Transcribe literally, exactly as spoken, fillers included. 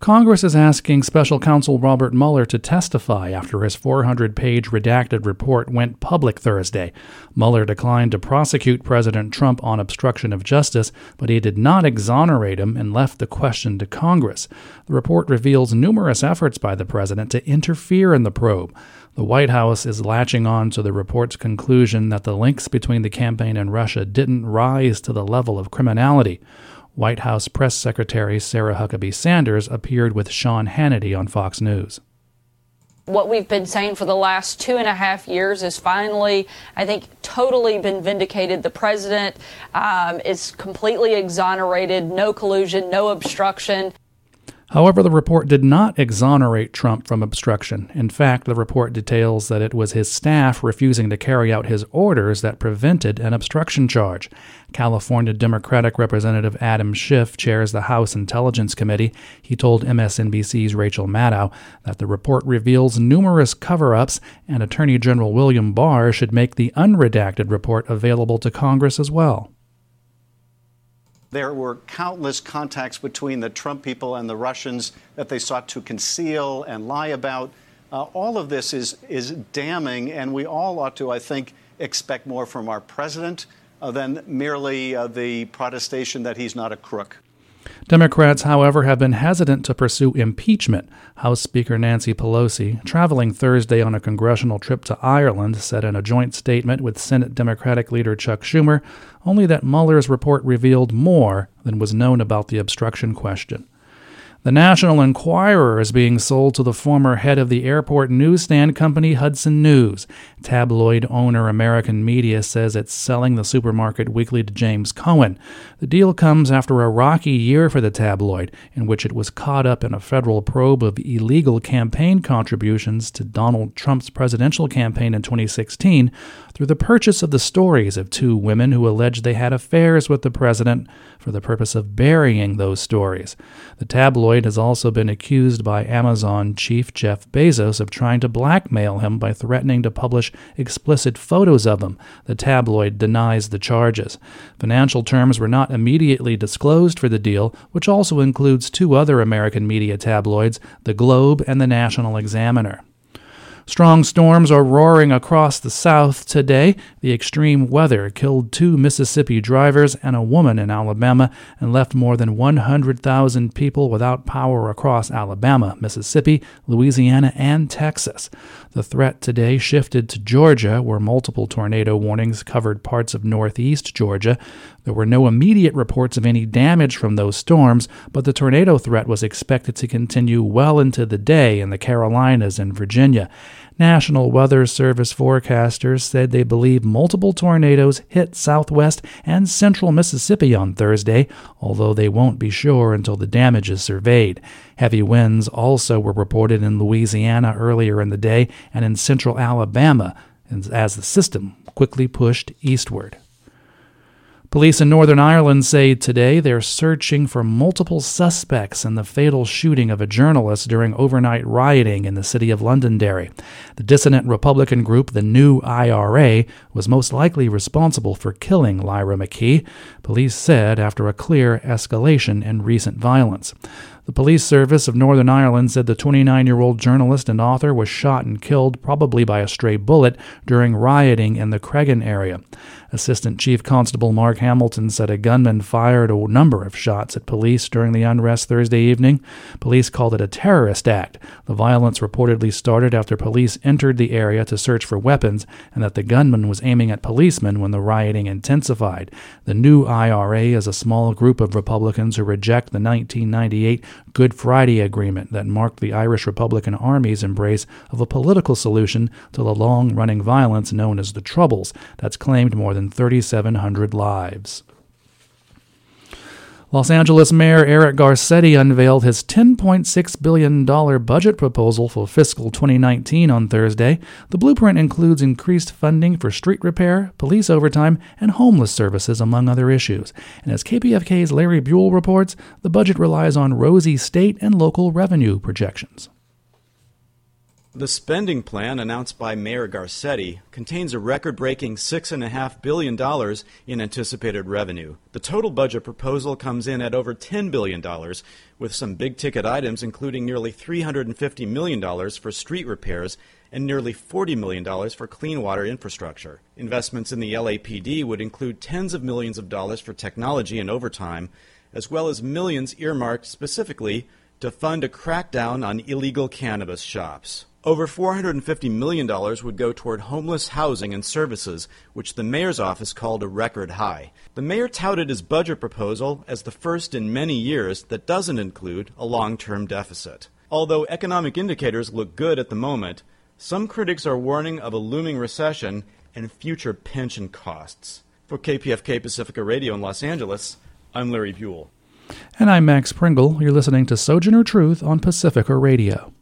Congress is asking special counsel Robert Mueller to testify after his four hundred page redacted report went public Thursday. Mueller declined to prosecute President Trump on obstruction of justice, but he did not exonerate him and left the question to Congress. The report reveals numerous efforts by the president to interfere in the probe. The White House is latching on to the report's conclusion that the links between the campaign and Russia didn't rise to the level of criminality. White House Press Secretary Sarah Huckabee Sanders appeared with Sean Hannity on Fox News. What we've been saying for the last two and a half years is finally, I think, totally been vindicated. The president um, is completely exonerated, no collusion, no obstruction. However, the report did not exonerate Trump from obstruction. In fact, the report details that it was his staff refusing to carry out his orders that prevented an obstruction charge. California Democratic Representative Adam Schiff chairs the House Intelligence Committee. He told M S N B C's Rachel Maddow that the report reveals numerous cover-ups, and Attorney General William Barr should make the unredacted report available to Congress as well. There were countless contacts between the Trump people and the Russians that they sought to conceal and lie about. Uh, all of this is, is damning, and we all ought to, I think, expect more from our president uh, than merely uh, the protestation that he's not a crook. Democrats, however, have been hesitant to pursue impeachment. House Speaker Nancy Pelosi, traveling Thursday on a congressional trip to Ireland, said in a joint statement with Senate Democratic leader Chuck Schumer only that Mueller's report revealed more than was known about the obstruction question. The National Enquirer is being sold to the former head of the airport newsstand company Hudson News. Tabloid owner American Media says it's selling the supermarket weekly to James Cohen. The deal comes after a rocky year for the tabloid, in which it was caught up in a federal probe of illegal campaign contributions to Donald Trump's presidential campaign in twenty sixteen through the purchase of the stories of two women who alleged they had affairs with the president for the purpose of burying those stories. The tabloid has also been accused by Amazon chief Jeff Bezos of trying to blackmail him by threatening to publish explicit photos of him. The tabloid denies the charges. Financial terms were not immediately disclosed for the deal, which also includes two other American media tabloids, The Globe and The National Examiner. Strong storms are roaring across the South today. The extreme weather killed two Mississippi drivers and a woman in Alabama and left more than one hundred thousand people without power across Alabama, Mississippi, Louisiana, and Texas. The threat today shifted to Georgia, where multiple tornado warnings covered parts of northeast Georgia. There were no immediate reports of any damage from those storms, but the tornado threat was expected to continue well into the day in the Carolinas and Virginia. National Weather Service forecasters said they believe multiple tornadoes hit southwest and central Mississippi on Thursday, although they won't be sure until the damage is surveyed. Heavy winds also were reported in Louisiana earlier in the day and in central Alabama as the system quickly pushed eastward. Police in Northern Ireland say today they're searching for multiple suspects in the fatal shooting of a journalist during overnight rioting in the city of Londonderry. The dissident Republican group, the New I R A, was most likely responsible for killing Lyra McKee, police said after a clear escalation in recent violence. The police service of Northern Ireland said the twenty-nine-year-old journalist and author was shot and killed, probably by a stray bullet, during rioting in the Cregan area. Assistant Chief Constable Mark Hamilton said a gunman fired a number of shots at police during the unrest Thursday evening. Police called it a terrorist act. The violence reportedly started after police entered the area to search for weapons, and that the gunman was aiming at policemen when the rioting intensified. The New I R A is a small group of Republicans who reject the nineteen ninety-eight Good Friday Agreement that marked the Irish Republican Army's embrace of a political solution to the long-running violence known as the Troubles that's claimed more than thirty-seven hundred lives. Los Angeles Mayor Eric Garcetti unveiled his ten point six billion dollars budget proposal for fiscal twenty nineteen on Thursday. The blueprint includes increased funding for street repair, police overtime, and homeless services, among other issues. And as K P F K's Larry Buell reports, the budget relies on rosy state and local revenue projections. The spending plan announced by Mayor Garcetti contains a record-breaking six point five billion dollars in anticipated revenue. The total budget proposal comes in at over ten billion dollars, with some big-ticket items including nearly three hundred fifty million dollars for street repairs and nearly forty million dollars for clean water infrastructure. Investments in the L A P D would include tens of millions of dollars for technology and overtime, as well as millions earmarked specifically to fund a crackdown on illegal cannabis shops. Over four hundred fifty million dollars would go toward homeless housing and services, which the mayor's office called a record high. The mayor touted his budget proposal as the first in many years that doesn't include a long-term deficit. Although economic indicators look good at the moment, some critics are warning of a looming recession and future pension costs. For K P F K Pacifica Radio in Los Angeles, I'm Larry Buell. And I'm Max Pringle. You're listening to Sojourner Truth on Pacifica Radio.